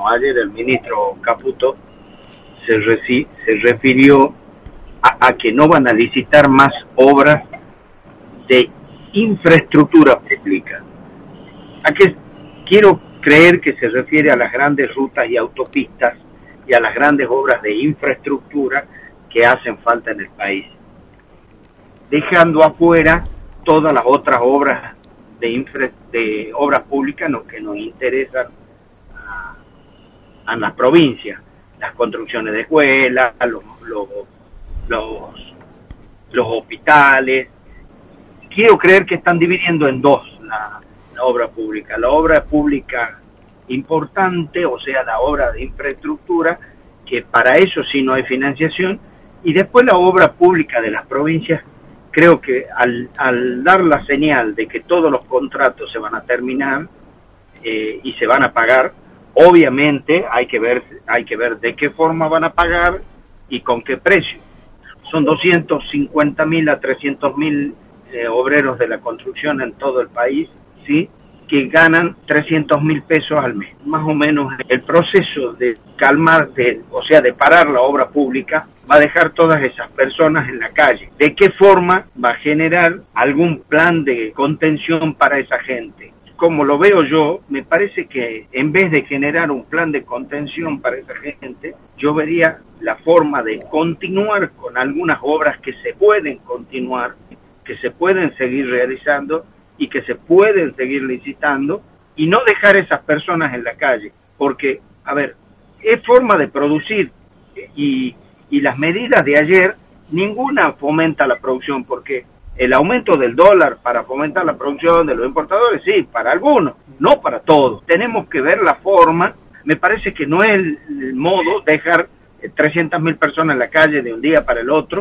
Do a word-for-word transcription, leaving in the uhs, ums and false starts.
Bueno, ayer el ministro Caputo se, reci se refirió a, a que no van a licitar más obras de infraestructura pública. ¿A qué quiero creer que se refiere? A las grandes rutas y autopistas y a las grandes obras de infraestructura que hacen falta en el país, dejando afuera todas las otras obras de, infra, de obras públicas no, que nos interesan a, a las provincias, las construcciones de escuelas, los, los, los, los hospitales. Quiero creer que están dividiendo en dos la, la obra pública, la obra pública importante, o sea, la obra de infraestructura, que para eso sí no hay financiación, y después la obra pública de las provincias. Creo que al, al dar la señal de que todos los contratos se van a terminar eh, y se van a pagar, obviamente hay que ver hay que ver de qué forma van a pagar y con qué precio. Son doscientos cincuenta mil a trescientos mil eh, obreros de la construcción en todo el país, ¿sí?, que ganan trescientos mil pesos al mes. Más o menos el proceso de calmar, de, o sea, de parar la obra pública, va a dejar todas esas personas en la calle. ¿De qué forma va a generar algún plan de contención para esa gente? Como lo veo yo, me parece que en vez de generar un plan de contención para esa gente, yo vería la forma de continuar con algunas obras que se pueden continuar, que se pueden seguir realizando y que se pueden seguir licitando, y no dejar esas personas en la calle, porque, a ver, es forma de producir, y, y las medidas de ayer, ninguna fomenta la producción, porque el aumento del dólar para fomentar la producción de los importadores, sí, para algunos, no para todos. Tenemos que ver la forma. Me parece que no es el, el modo dejar trescientas mil personas en la calle de un día para el otro.